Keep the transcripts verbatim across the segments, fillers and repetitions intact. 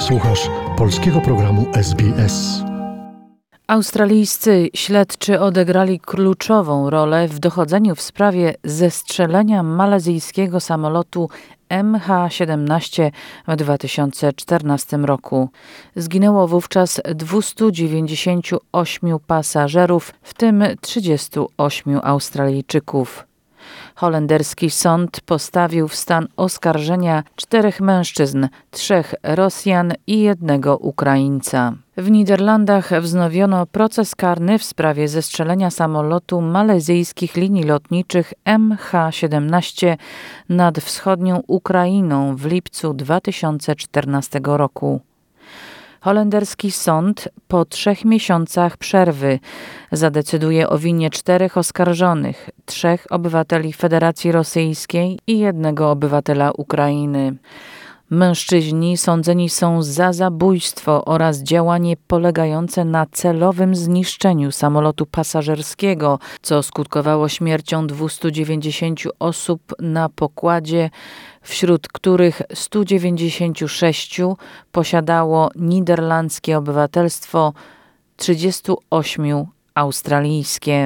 Słuchasz polskiego programu S B S. Australijscy śledczy odegrali kluczową rolę w dochodzeniu w sprawie zestrzelenia malezyjskiego samolotu M H siedemnaście w dwa tysiące czternastym roku. Zginęło wówczas dwieście dziewięćdziesiąt osiem pasażerów, w tym trzydziestu ośmiu Australijczyków. Holenderski sąd postawił w stan oskarżenia czterech mężczyzn, trzech Rosjan i jednego Ukraińca. W Niderlandach wznowiono proces karny w sprawie zestrzelenia samolotu malezyjskich linii lotniczych M H siedemnaście nad wschodnią Ukrainą w lipcu dwa tysiące czternastego roku. Holenderski sąd po trzech miesiącach przerwy zadecyduje o winie czterech oskarżonych, trzech obywateli Federacji Rosyjskiej i jednego obywatela Ukrainy. Mężczyźni sądzeni są za zabójstwo oraz działanie polegające na celowym zniszczeniu samolotu pasażerskiego, co skutkowało śmiercią dwustu dziewięćdziesięciu osób na pokładzie, wśród których stu dziewięćdziesięciu sześciu posiadało niderlandzkie obywatelstwo, trzydziestu ośmiu australijskie.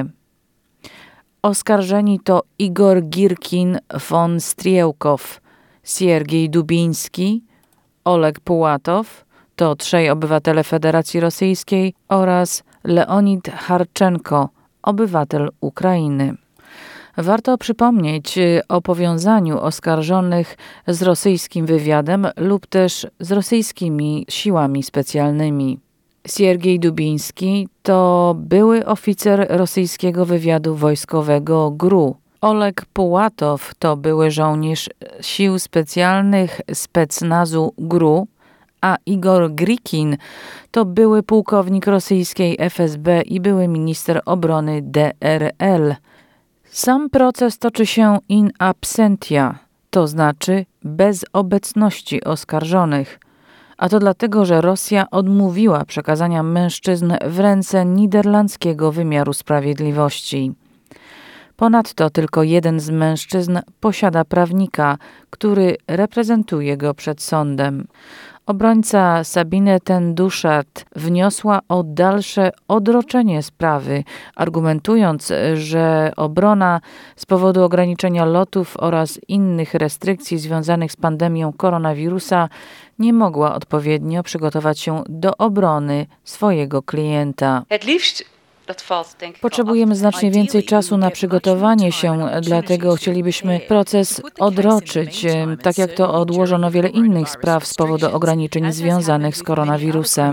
Oskarżeni to Igor Girkin von Strielkow, Siergiej Dubiński, Oleg Pułatow, to trzej obywatele Federacji Rosyjskiej, oraz Leonid Harczenko, obywatel Ukrainy. Warto przypomnieć o powiązaniu oskarżonych z rosyjskim wywiadem lub też z rosyjskimi siłami specjalnymi. Siergiej Dubiński to były oficer rosyjskiego wywiadu wojskowego G R U. Oleg Pułatow to były żołnierz sił specjalnych specnazu G R U, a Igor Girkin to były pułkownik rosyjskiej F S B i były minister obrony D R L. Sam proces toczy się in absentia, to znaczy bez obecności oskarżonych. A to dlatego, że Rosja odmówiła przekazania mężczyzn w ręce niderlandzkiego wymiaru sprawiedliwości. Ponadto tylko jeden z mężczyzn posiada prawnika, który reprezentuje go przed sądem. Obrońca Sabine ten Duszart wniosła o dalsze odroczenie sprawy, argumentując, że obrona z powodu ograniczenia lotów oraz innych restrykcji związanych z pandemią koronawirusa nie mogła odpowiednio przygotować się do obrony swojego klienta. Potrzebujemy znacznie więcej czasu na przygotowanie się, dlatego chcielibyśmy proces odroczyć, tak jak to odłożono wiele innych spraw z powodu ograniczeń związanych z koronawirusem.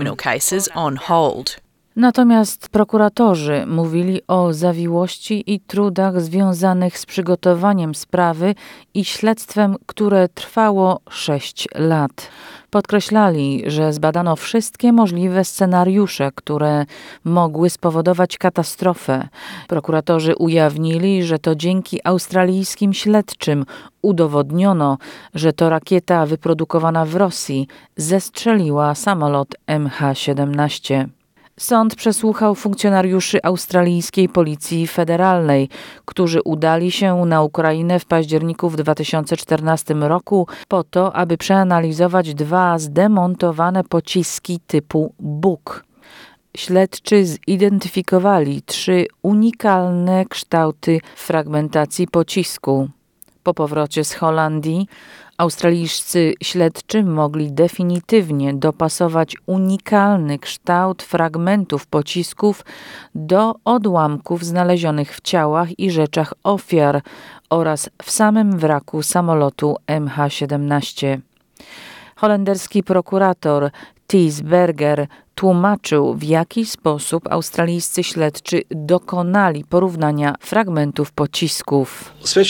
Natomiast prokuratorzy mówili o zawiłości i trudach związanych z przygotowaniem sprawy i śledztwem, które trwało sześć lat. Podkreślali, że zbadano wszystkie możliwe scenariusze, które mogły spowodować katastrofę. Prokuratorzy ujawnili, że to dzięki australijskim śledczym udowodniono, że to rakieta wyprodukowana w Rosji zestrzeliła samolot M H siedemnaście. Sąd przesłuchał funkcjonariuszy australijskiej Policji Federalnej, którzy udali się na Ukrainę w październiku w dwa tysiące czternastym roku po to, aby przeanalizować dwa zdemontowane pociski typu Buk. Śledczy zidentyfikowali trzy unikalne kształty fragmentacji pocisku. Po powrocie z Holandii australijscy śledczy mogli definitywnie dopasować unikalny kształt fragmentów pocisków do odłamków znalezionych w ciałach i rzeczach ofiar oraz w samym wraku samolotu M H siedemnaście. Holenderski prokurator Thijs Berger tłumaczył, w jaki sposób australijscy śledczy dokonali porównania fragmentów pocisków.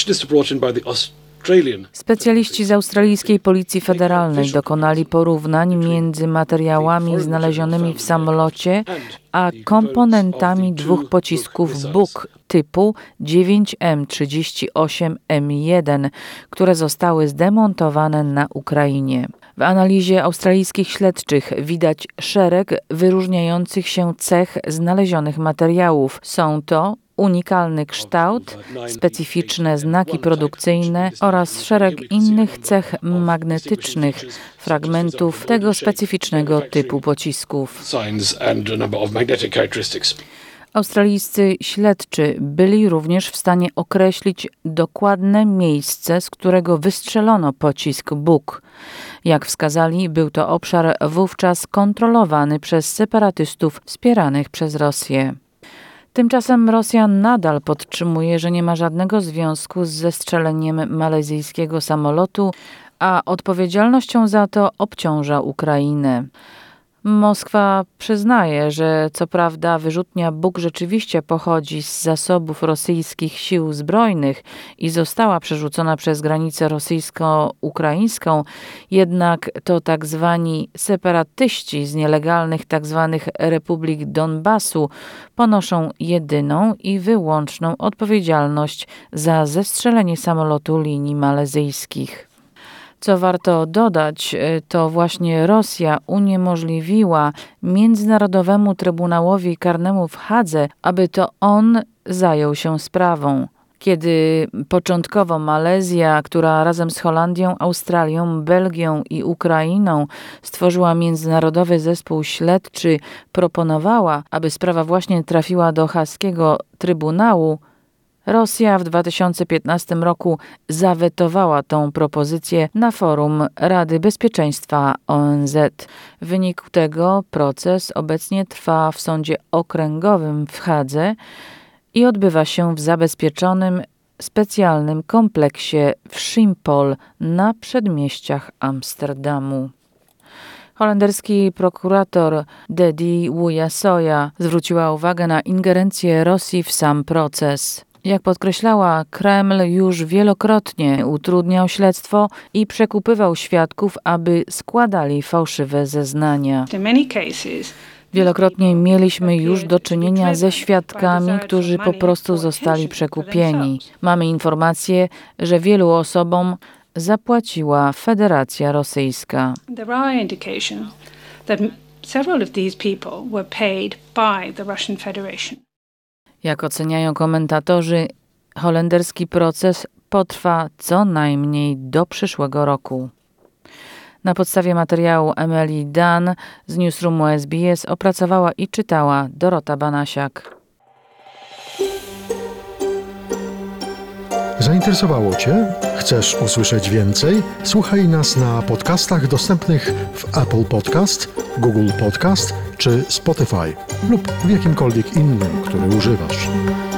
Specjaliści z australijskiej Policji Federalnej dokonali porównań między materiałami znalezionymi w samolocie a komponentami dwóch pocisków Buk typu dziewięć M trzydzieści osiem M jeden, które zostały zdemontowane na Ukrainie. W analizie australijskich śledczych widać szereg wyróżniających się cech znalezionych materiałów. Są to unikalny kształt, specyficzne znaki produkcyjne oraz szereg innych cech magnetycznych fragmentów tego specyficznego typu pocisków. Australijscy śledczy byli również w stanie określić dokładne miejsce, z którego wystrzelono pocisk Buk. Jak wskazali, był to obszar wówczas kontrolowany przez separatystów wspieranych przez Rosję. Tymczasem Rosja nadal podtrzymuje, że nie ma żadnego związku z zestrzeleniem malezyjskiego samolotu, a odpowiedzialnością za to obciąża Ukrainę. Moskwa przyznaje, że co prawda wyrzutnia Buk rzeczywiście pochodzi z zasobów rosyjskich sił zbrojnych i została przerzucona przez granicę rosyjsko-ukraińską, jednak to tak zwani separatyści z nielegalnych tak zwanych republik Donbasu ponoszą jedyną i wyłączną odpowiedzialność za zestrzelenie samolotu linii malezyjskich. Co warto dodać, to właśnie Rosja uniemożliwiła Międzynarodowemu Trybunałowi Karnemu w Hadze, aby to on zajął się sprawą. Kiedy początkowo Malezja, która razem z Holandią, Australią, Belgią i Ukrainą stworzyła międzynarodowy zespół śledczy, proponowała, aby sprawa właśnie trafiła do haskiego Trybunału, Rosja w dwa tysiące piętnastym roku zawetowała tą propozycję na forum Rady Bezpieczeństwa O N Z. W wyniku tego proces obecnie trwa w sądzie okręgowym w Hadze i odbywa się w zabezpieczonym specjalnym kompleksie w Schiphol na przedmieściach Amsterdamu. Holenderski prokurator Dedi Wujasoja zwróciła uwagę na ingerencję Rosji w sam proces. Jak podkreślała, Kreml już wielokrotnie utrudniał śledztwo i przekupywał świadków, aby składali fałszywe zeznania. Wielokrotnie mieliśmy już do czynienia ze świadkami, którzy po prostu zostali przekupieni. Mamy informacje, że wielu osobom zapłaciła Federacja Rosyjska. There are indications that several of these people were paid by the Russian Federation. Jak oceniają komentatorzy, holenderski proces potrwa co najmniej do przyszłego roku. Na podstawie materiału Emily Dunn z Newsroomu S B S opracowała i czytała Dorota Banasiak. Zainteresowało Cię? Chcesz usłyszeć więcej? Słuchaj nas na podcastach dostępnych w Apple Podcast, Google Podcast czy Spotify lub w jakimkolwiek innym, który używasz.